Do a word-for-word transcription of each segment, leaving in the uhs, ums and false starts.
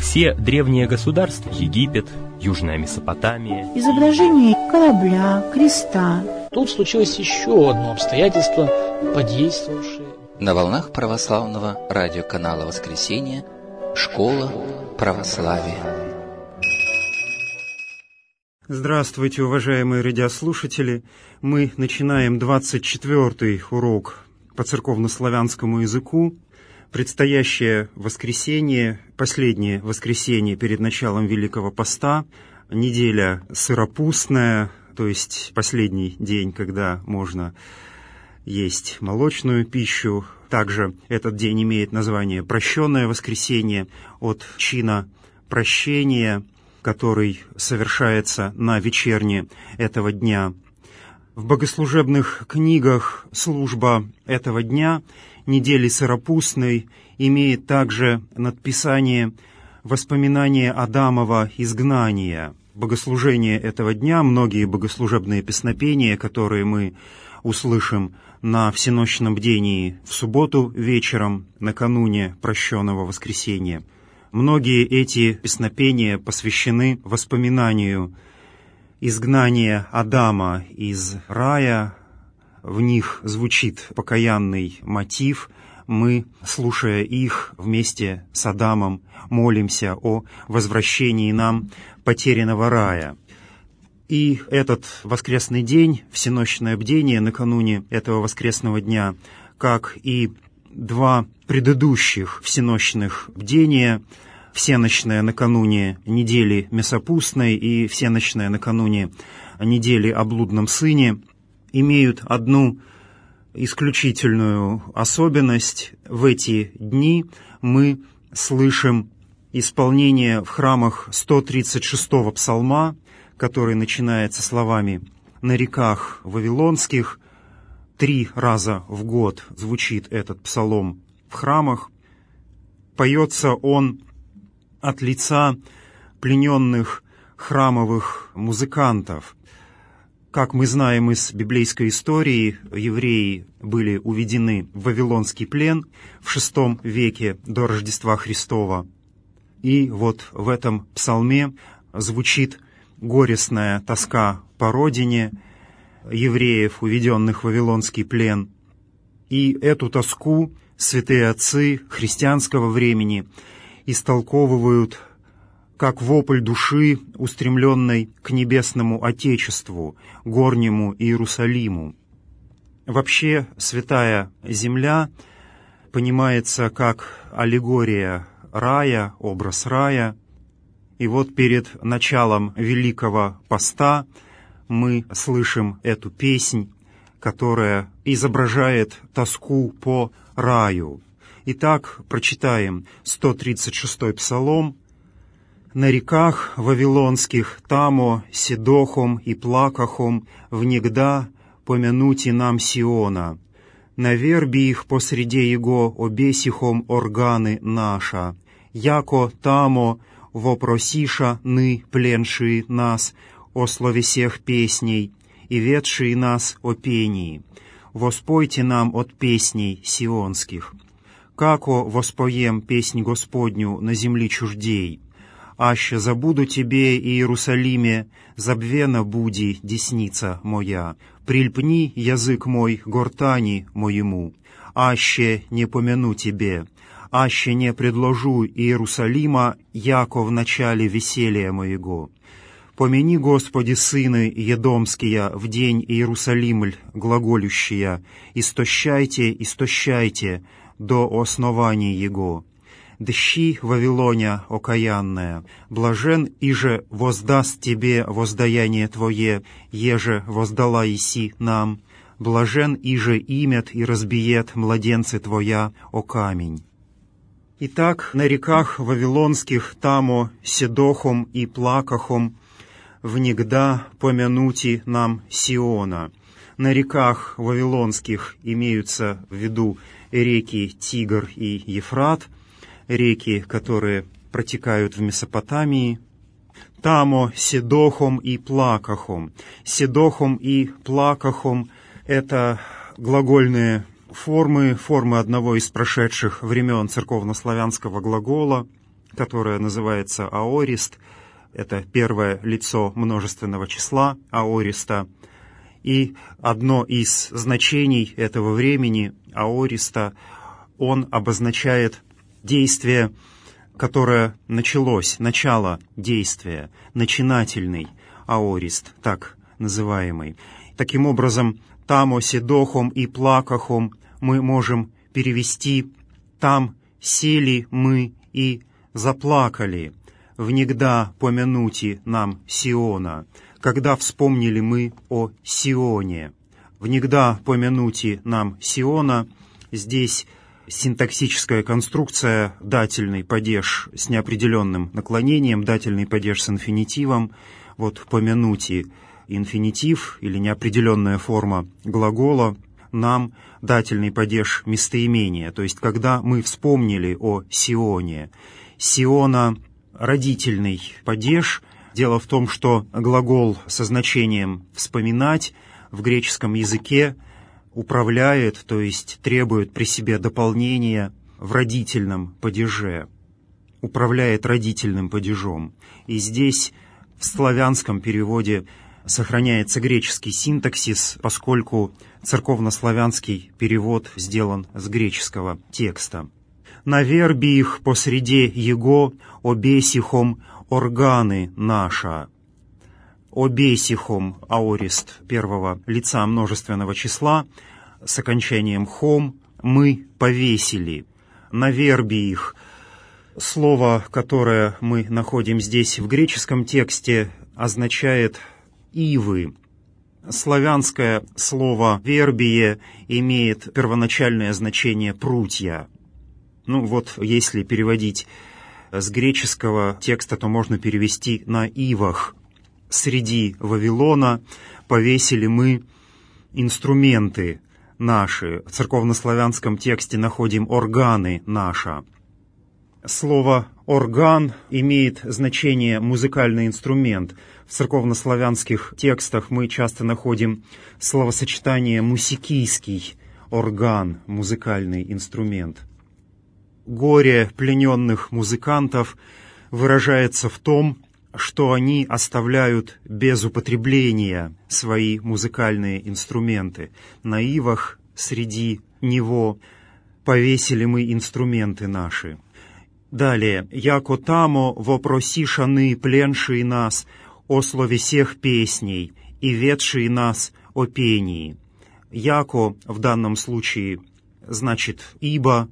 Все древние государства, Египет, Южная Месопотамия, изображение корабля, креста. Тут случилось еще одно обстоятельство, подействовавшее. На волнах православного радиоканала «Воскресенье» «Школа православия». Здравствуйте, уважаемые радиослушатели! Мы начинаем двадцать четвёртый урок по церковнославянскому языку. Предстоящее воскресенье, последнее воскресенье перед началом Великого Поста, неделя сыропустная, то есть последний день, когда можно есть молочную пищу. Также этот день имеет название «Прощенное воскресенье» от чина прощения, который совершается на вечерне этого дня. В богослужебных книгах служба этого дня, недели сыропустной, имеет также надписание «Воспоминание Адамова изгнания». Богослужение этого дня, многие богослужебные песнопения, которые мы услышим на всенощном бдении в субботу вечером, накануне прощенного воскресенья. Многие эти песнопения посвящены воспоминанию изгнания Адама из рая. В них звучит покаянный мотив. Мы, слушая их вместе с Адамом, молимся о возвращении нам потерянного рая. И этот воскресный день, всенощное бдение накануне этого воскресного дня, как и два предыдущих всенощных бдения, всенощное накануне недели Месопустной и всенощное накануне недели о блудном сыне, имеют одну исключительную особенность. В эти дни мы слышим исполнение в храмах сто тридцать шестого псалма, который начинается словами «На реках вавилонских». Три раза в год звучит этот псалом в храмах. Поется он от лица плененных храмовых музыкантов. Как мы знаем из библейской истории, евреи были уведены в вавилонский плен в шестом веке до Рождества Христова. И вот в этом псалме звучит горестная тоска по родине евреев, уведенных в вавилонский плен. И эту тоску святые отцы христианского времени истолковывают как вопль души, устремленной к небесному Отечеству, горнему Иерусалиму. Вообще, святая земля понимается как аллегория рая, образ рая. И вот перед началом Великого Поста мы слышим эту песнь, которая изображает тоску по раю. Итак, прочитаем сто тридцать шестой псалом. «На реках вавилонских тамо, седохом и плакахом внегда помянути нам Сиона. На верби их посреди его обесихом органы наша. Яко тамо вопросиша ны пленшие нас о словесех песней и ведшие нас о пении. Воспойте нам от песней сионских. Како воспоем песнь Господню на земли чуждей. Аще забуду тебе, Иерусалиме, забвена буди десница моя. Прильпни язык мой гортани моему. Аще не помяну тебе. Аще не предложу Иерусалима, яко в начале веселья моего. Помяни, Господи, сыны едомские, в день Иерусалимль глаголющие, истощайте, истощайте до основания его. Дщи Вавилоня окаянная, блажен, иже воздаст тебе воздаяние твое, еже воздала иси нам, блажен, иже имет и разбиет младенцы твоя о камень». Итак, на реках вавилонских тамо, седохом и плакахом внегда помянути нам Сиона. На реках вавилонских имеются в виду реки Тигр и Ефрат, реки, которые протекают в Месопотамии. Тамо, седохом и плакахом. Седохом и плакахом — это глагольные формы, формы одного из прошедших времен церковнославянского глагола. которое называется аорист. Это первое лицо множественного числа аориста. И одно из значений этого времени аориста, он обозначает действие, которое началось, начало действия, начинательный аорист, так называемый. Таким образом, «тамо седохом и плакахом» мы можем перевести «там сели мы и заплакали, внегда помянути нам Сиона», когда вспомнили мы о Сионе. «Внегда помянути нам Сиона» здесь синтаксическая конструкция дательный падеж с неопределенным наклонением, дательный падеж с инфинитивом. Вот «помянути» инфинитив или неопределенная форма глагола, нам дательный падеж местоимения, то есть когда мы вспомнили о Сионе. Сиона — родительный падеж. Дело в том, что глагол со значением «вспоминать» в греческом языке управляет, то есть требует при себе дополнения в родительном падеже, управляет родительным падежом. И здесь в славянском переводе сохраняется греческий синтаксис, поскольку церковнославянский перевод сделан с греческого текста. «На верби их посреди его обесихом органы наша». Обесихом аорист первого лица множественного числа с окончанием «хом» мы повесили. На верби их. Слово, которое мы находим здесь в греческом тексте, означает «ивы». Славянское слово «вербие» имеет первоначальное значение «прутья». Ну вот, если переводить с греческого текста, то можно перевести «на ивах». Среди Вавилона повесили мы инструменты наши. В церковнославянском тексте находим «органы наша». Слово «орган» имеет значение «музыкальный инструмент». В церковнославянских текстах мы часто находим словосочетание «мусикийский орган», музыкальный инструмент. Горе плененных музыкантов выражается в том, что они оставляют без употребления свои музыкальные инструменты. На ивах среди него повесили мы инструменты наши. Далее. «Яко тамо вопросишаны пленшие нас о слове сех песней и ведшие нас о пении». «Яко» в данном случае значит «ибо».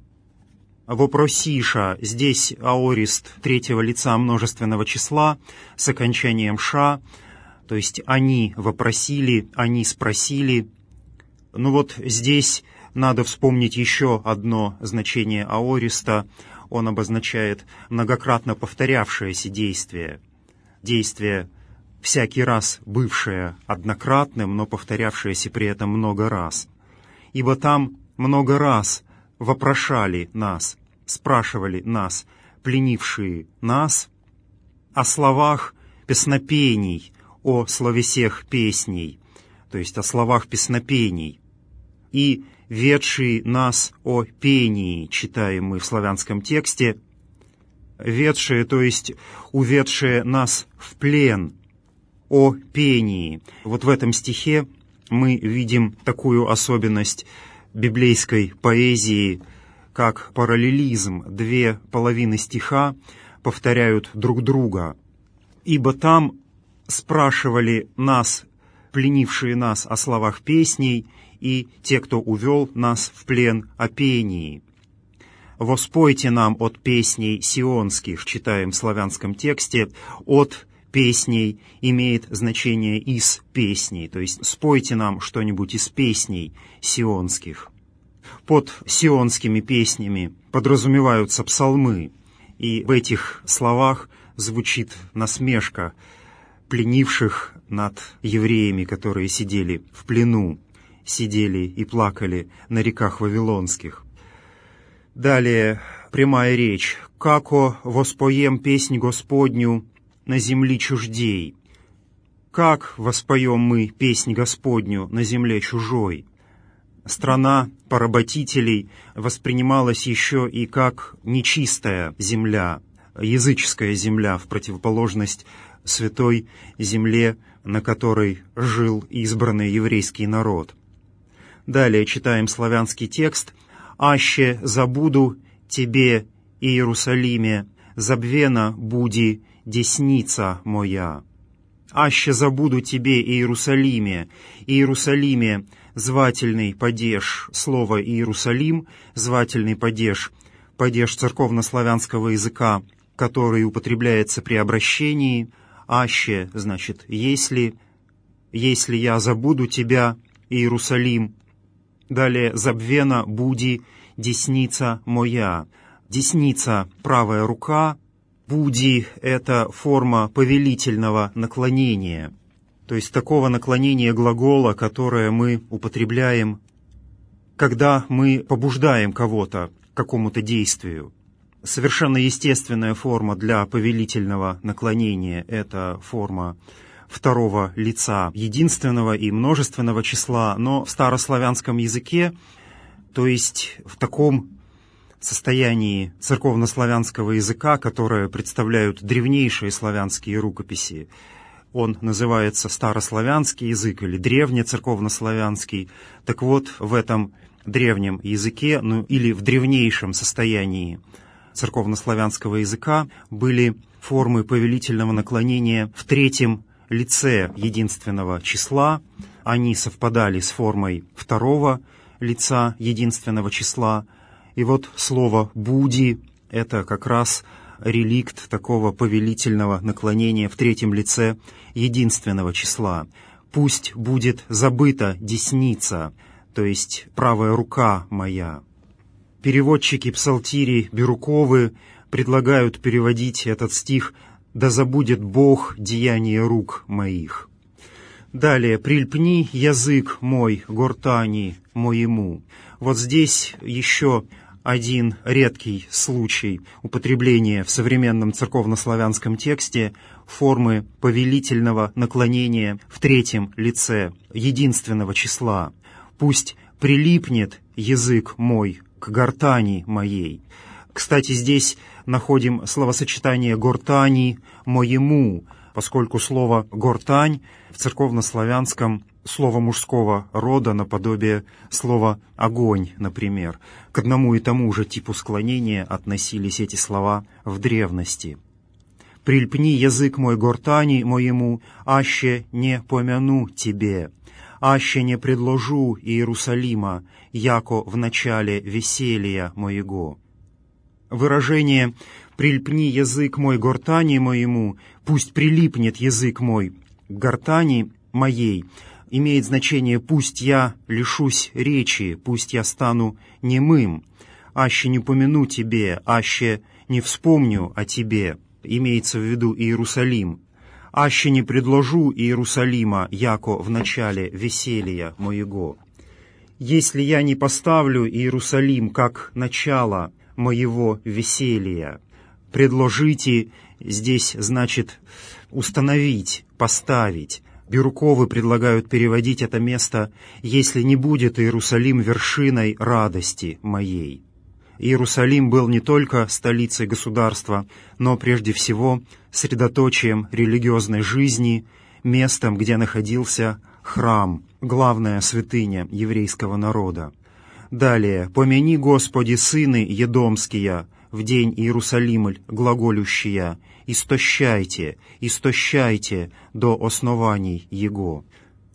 «Вопросиша» здесь аорист третьего лица множественного числа с окончанием «ша», то есть «они вопросили», «они спросили». Ну вот здесь надо вспомнить еще одно значение аориста. Он обозначает многократно повторявшееся действие. Действие, всякий раз бывшее однократным, но повторявшееся при этом много раз. «Ибо там много раз вопрошали нас, спрашивали нас, пленившие нас, о словах песнопений, о слове сех песней», то есть о словах песнопений, и ведшие нас о пении, читаем мы в славянском тексте, ведшие, то есть уведшие нас в плен, о пении. Вот в этом стихе мы видим такую особенность библейской поэзии, как параллелизм. Две половины стиха повторяют друг друга. «Ибо там спрашивали нас, пленившие нас о словах песней, и те, кто увел нас в плен о пении. Воспойте нам от песней сионских», читаем в славянском тексте, «от песней» имеет значение «из песней», то есть спойте нам что-нибудь из песней сионских. Под сионскими песнями подразумеваются псалмы, и в этих словах звучит насмешка пленивших над евреями, которые сидели в плену, сидели и плакали на реках вавилонских. Далее прямая речь. «Како воспоем песнь Господню на земли чуждей». Как воспоем мы песнь Господню на земле чужой? Страна поработителей воспринималась еще и как нечистая земля, языческая земля, в противоположность святой земле, на которой жил избранный еврейский народ. Далее читаем славянский текст. «Аще забуду тебе, Иерусалиме, забвена буди десница моя». «Аще забуду тебе, Иерусалиме, Иерусалиме, звательный падеж». Слово «Иерусалим», звательный падеж, падеж церковнославянского языка, который употребляется при обращении. «Аще» значит «если», «если я забуду тебя, Иерусалим». Далее «забвена буди десница моя». Десница — правая рука. Буди — это форма повелительного наклонения, то есть такого наклонения глагола, которое мы употребляем, когда мы побуждаем кого-то к какому-то действию. Совершенно естественная форма для повелительного наклонения — это форма второго лица единственного и множественного числа, но в старославянском языке, то есть в таком состоянии церковнославянского языка, которое представляют древнейшие славянские рукописи, он называется старославянский язык или древнецерковнославянский. Так вот, в этом древнем языке, ну или в древнейшем состоянии церковнославянского языка были формы повелительного наклонения в третьем лице единственного числа. Они совпадали с формой второго лица единственного числа. И вот слово «буди» — это как раз реликт такого повелительного наклонения в третьем лице единственного числа. «Пусть будет забыта десница», то есть правая рука моя. Переводчики псалтири Бирюковы предлагают переводить этот стих «Да забудет Бог деяния рук моих». Далее «Прильпни язык мой гортани моему». Вот здесь еще один редкий случай употребления в современном церковнославянском тексте формы повелительного наклонения в третьем лице единственного числа. «Пусть прилипнет язык мой к гортани моей». Кстати, здесь находим словосочетание «гортани моему», поскольку слово «гортань» в церковнославянском слово мужского рода наподобие слова «огонь», например. К одному и тому же типу склонения относились эти слова в древности. «Прильпни язык мой гортани моему, аще не помяну тебе, аще не предложу Иерусалима, яко в начале веселья моего». Выражение «прильпни язык мой гортани моему», «пусть прилипнет язык мой к гортани моей» имеет значение «пусть я лишусь речи, пусть я стану немым, аще не помяну тебе, аще не вспомню о тебе», имеется в виду Иерусалим, «аще не предложу Иерусалима, яко в начале веселья моего». «Если я не поставлю Иерусалим как начало моего веселья». «Предложите» здесь значит установить, поставить. Бирюковы предлагают переводить это место «если не будет Иерусалим вершиной радости моей». Иерусалим был не только столицей государства, но прежде всего средоточием религиозной жизни, местом, где находился храм, главная святыня еврейского народа. Далее «помяни, Господи, сыны едомские, в день Иерусалимль глаголющия, истощайте, истощайте до оснований его».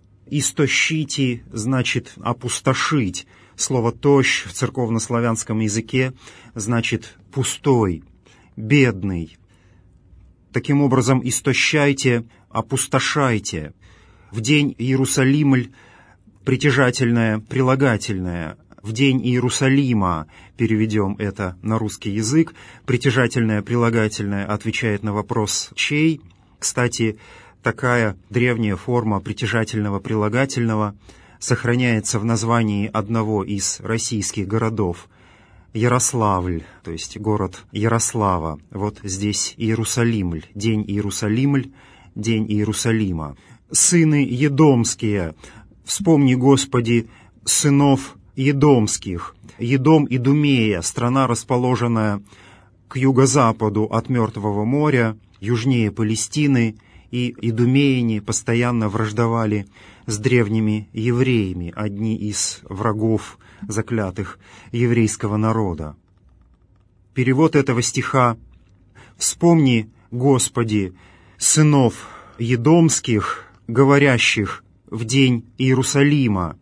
«Истощите» значит «опустошить». Слово «тощ» в церковнославянском языке значит «пустой», «бедный». Таким образом, истощайте, опустошайте. В день Иерусалимль притяжательное, прилагательное. В день Иерусалима, переведем это на русский язык, притяжательное, прилагательное отвечает на вопрос «чей?». Кстати, такая древняя форма притяжательного прилагательного сохраняется в названии одного из российских городов — Ярославль, то есть город Ярослава. Вот здесь Иерусалимль, день Иерусалимль, день Иерусалима. «Сыны едомские, вспомни, Господи, сынов едомских». Едом, Идумея, страна, расположенная к юго-западу от Мертвого моря, южнее Палестины, и идумеяне постоянно враждовали с древними евреями, одни из врагов заклятых еврейского народа. Перевод этого стиха: «Вспомни, Господи, сынов едомских, говорящих в день Иерусалима»,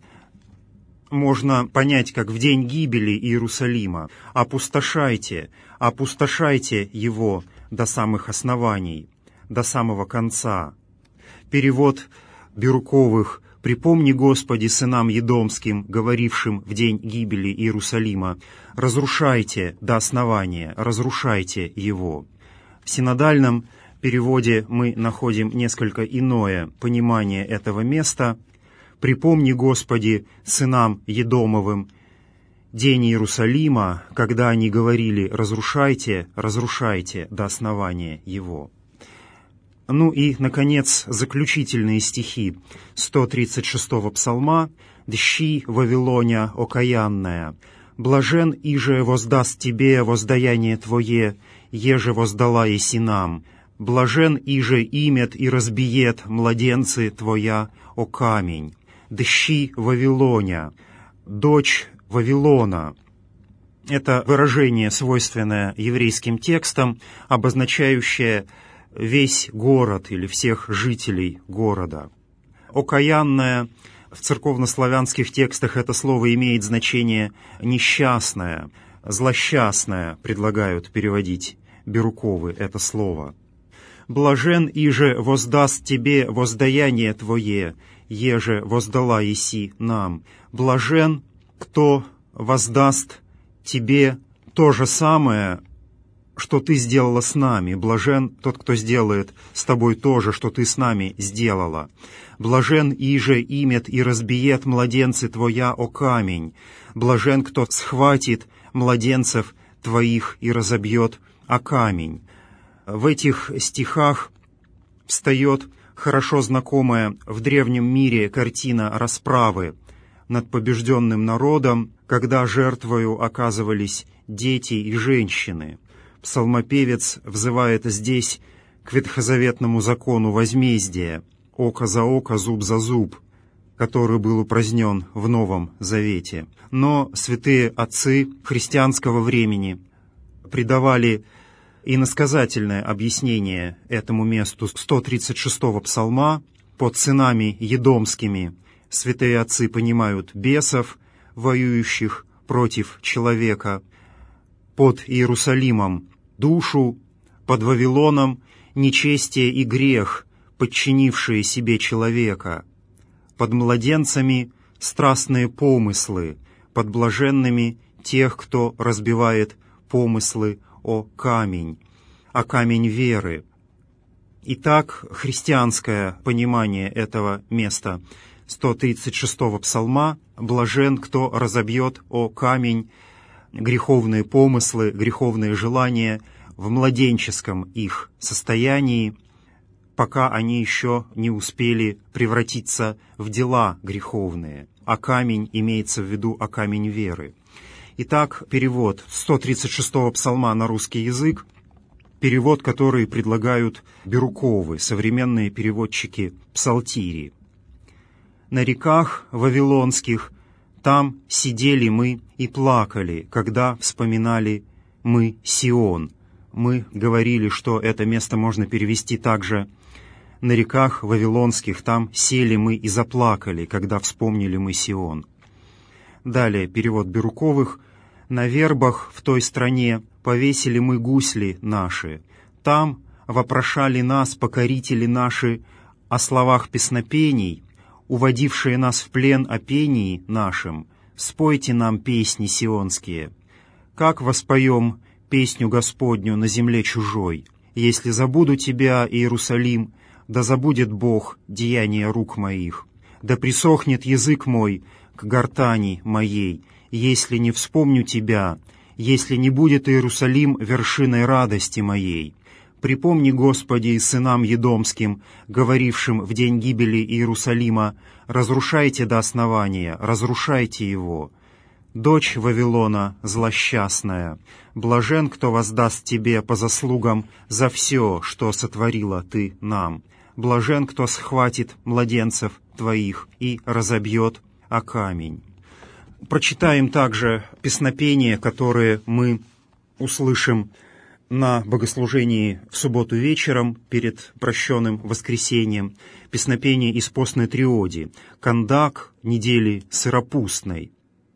можно понять как в день гибели Иерусалима. «Опустошайте, опустошайте его до самых оснований, до самого конца». Перевод Бирюковых: «Припомни, Господи, сынам едомским, говорившим в день гибели Иерусалима, разрушайте до основания, разрушайте его». В синодальном переводе мы находим несколько иное понимание этого места. «Припомни, Господи, сынам Едомовым день Иерусалима, когда они говорили: разрушайте, разрушайте до основания его». Ну и, наконец, заключительные стихи сто тридцать шестого псалма: «Дщи Вавилоня окаянная, блажен, иже воздаст тебе воздаяние твое, еже воздала еси нам, блажен, иже имет и разбиет младенцы твоя о камень». «Дщи Вавилоня», «дочь Вавилона» — это выражение, свойственное еврейским текстам, обозначающее весь город или всех жителей города. «Окаянная» в церковнославянских текстах это слово имеет значение «несчастная», «злосчастная», предлагают переводить Бирюковы это слово. «Блажен, иже воздаст тебе воздаяние твое, еже воздала еси нам». Блажен, кто воздаст тебе то же самое, что ты сделала с нами. Блажен тот, кто сделает с тобой то же, что ты с нами сделала. Блажен, иже имет и разбиет младенцы твоя о камень. Блажен, кто схватит младенцев твоих и разобьет о камень. В этих стихах встает хорошо знакомая в древнем мире картина расправы над побежденным народом, когда жертвою оказывались дети и женщины. Псалмопевец взывает здесь к ветхозаветному закону возмездия, око за око, зуб за зуб, который был упразднен в Новом Завете. Но святые отцы христианского времени придавали иносказательное объяснение этому месту сто тридцать шестого псалма. Под сынами едомскими святые отцы понимают бесов, воюющих против человека, под Иерусалимом душу, под Вавилоном нечестие и грех, подчинившие себе человека, под младенцами страстные помыслы, под блаженными тех, кто разбивает помыслы о камень, о камень веры. Итак, христианское понимание этого места сто тридцать шестого псалма: «Блажен, кто разобьет о камень греховные помыслы, греховные желания в младенческом их состоянии, пока они еще не успели превратиться в дела греховные». А камень имеется в виду о камень веры. Итак, перевод сто тридцать шестого псалма на русский язык, перевод, который предлагают Бирюковы, современные переводчики псалтири. «На реках вавилонских там сидели мы и плакали, когда вспоминали мы Сион». Мы говорили, что это место можно перевести также: «На реках вавилонских там сели мы и заплакали, когда вспомнили мы Сион». Далее перевод Бирюковых: «На вербах в той стране повесили мы гусли наши, там вопрошали нас покорители наши о словах песнопений, уводившие нас в плен о пении нашим, спойте нам песни сионские. Как воспоем песню Господню на земле чужой? Если забуду тебя, Иерусалим, да забудет Бог деяния рук моих, да присохнет язык мой к гортани моей, если не вспомню тебя, если не будет Иерусалим вершиной радости моей. Припомни, Господи, сынам едомским, говорившим в день гибели Иерусалима: разрушайте до основания, разрушайте его». дочь Вавилона злосчастная, блажен, кто воздаст тебе по заслугам за все, что сотворила ты нам. Блажен, кто схватит младенцев твоих и разобьет о камень». Прочитаем также песнопения, которые мы услышим на богослужении в субботу вечером перед прощенным воскресением. Песнопение из постной триоди «Кандак недели сыропустной».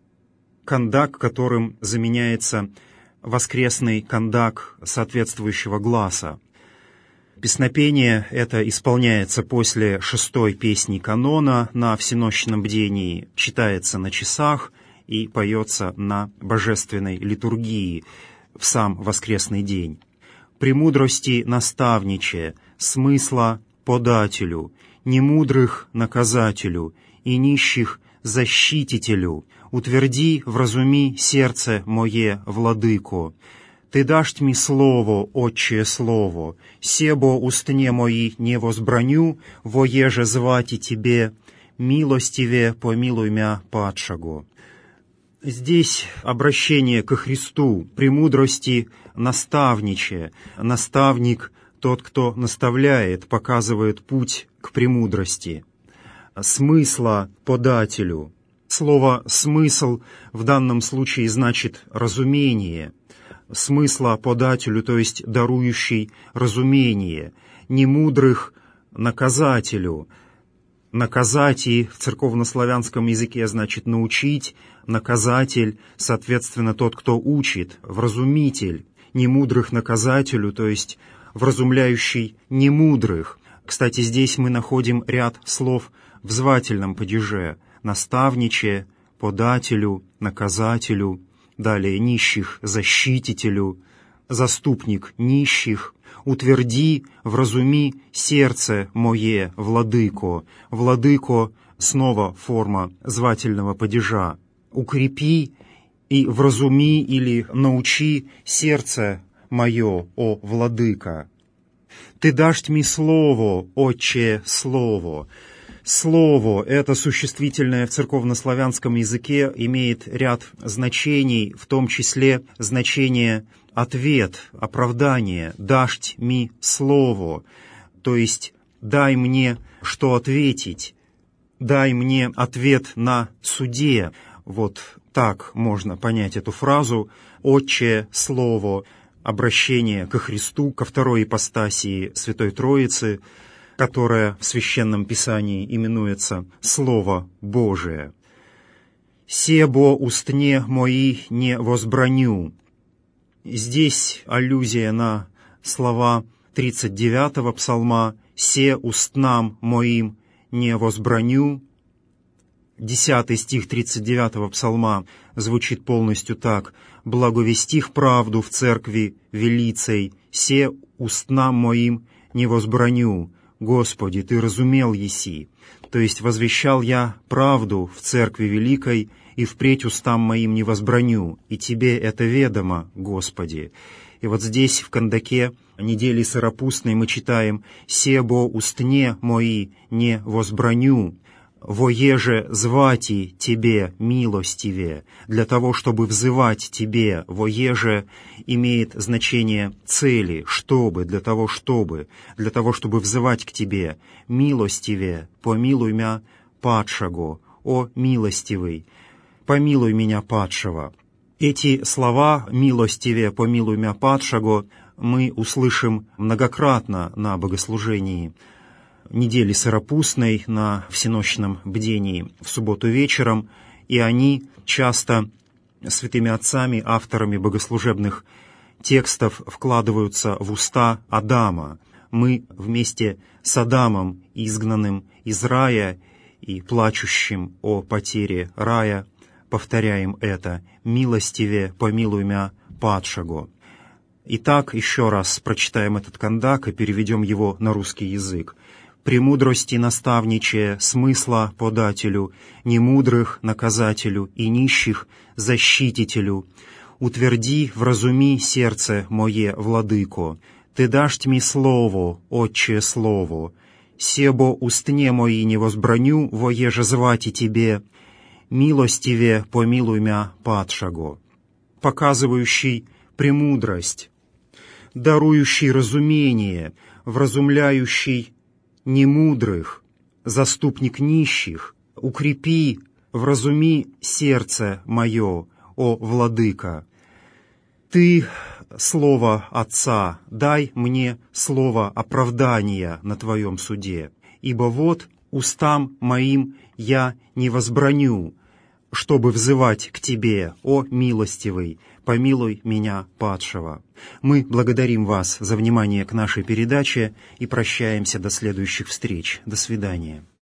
Кандак, которым заменяется воскресный кандак соответствующего гласа. Песнопение это исполняется после шестой песни канона на всенощном бдении, читается на часах и поется на божественной литургии в сам воскресный день. «Премудрости наставниче, смысла подателю, немудрых наказателю и нищих защитителю, утверди, вразуми сердце мое, владыко. Ты дашь ми слово, отче слово, себо устне мои не возбраню, воеже звати тебе, милостиве помилуй мя падшаго». Здесь обращение ко Христу, премудрости наставниче. Наставник — тот, кто наставляет, показывает путь к премудрости. Смысла подателю. Слово «смысл» в данном случае значит «разумение». Смысла подателю, то есть дарующий разумение. Немудрых наказателю. Наказати в церковнославянском языке значит научить, наказатель, соответственно, тот, кто учит, вразумитель, немудрых наказателю, то есть вразумляющий немудрых. Кстати, здесь мы находим ряд слов в звательном падеже: наставниче, подателю, наказателю, далее нищих защитителю, заступник нищих, утверди, вразуми сердце мое, владыко. Владыко — снова форма звательного падежа. Укрепи и вразуми или научи сердце мое, о владыка. Ты дашь ми слово, отче слово. Слово — это существительное в церковнославянском языке, имеет ряд значений, в том числе значение ответ, оправдание. «Дашь ми слово», то есть «дай мне, что ответить», «дай мне ответ на суде». Вот так можно понять эту фразу. «Отче слово», обращение ко Христу, ко второй ипостасии Святой Троицы, которая в Священном Писании именуется «Слово Божие». «Себо устне мои не возбраню». Здесь аллюзия на слова тридцать девятого псалма «Се устнам моим не возбраню». Десятый стих тридцать девятого псалма звучит полностью так: «Благовестих правду в церкви велицей, се устнам моим не возбраню. Господи, Ты разумел еси». То есть возвещал я правду в церкви великой, и впредь устам моим не возбраню, и Тебе это ведомо, Господи. И вот здесь, в кандаке недели сыропустной, мы читаем «Себо устне мои не возбраню, воеже звати Тебе милостиве». Для того, чтобы взывать Тебе, воеже имеет значение цели, чтобы, для того, чтобы, для того, чтобы взывать к Тебе. «Милостиве, помилуй мя падшаго, о милостивый, помилуй меня падшего». Эти слова «милостиве, помилуй мя падшаго» мы услышим многократно на богослужении недели сыропустной, на всенощном бдении в субботу вечером, и они часто святыми отцами, авторами богослужебных текстов вкладываются в уста Адама. Мы вместе с Адамом, изгнанным из рая и плачущим о потере рая, повторяем это: «Милостиве, помилуй мя падшаго». Итак, еще раз прочитаем этот кандак и переведем его на русский язык. «Премудрости наставниче, смысла подателю, немудрых наказателю и нищих защитителю, утверди, вразуми сердце мое, владыко. Ты дашь ми слово, отче слово, себо устне мои не возбраню, воеже звати Тебе, милостиве помилуй мя падшаго, показывающий премудрость, дарующий разумение, вразумляющий немудрых, заступник нищих, укрепи, вразуми сердце мое, о Владыка. Ты, слово Отца, дай мне слово оправдания на Твоем суде, ибо вот устам моим я не возбраню, чтобы взывать к Тебе, о милостивый, помилуй меня, падшего. Мы благодарим вас за внимание к нашей передаче и прощаемся до следующих встреч. До свидания.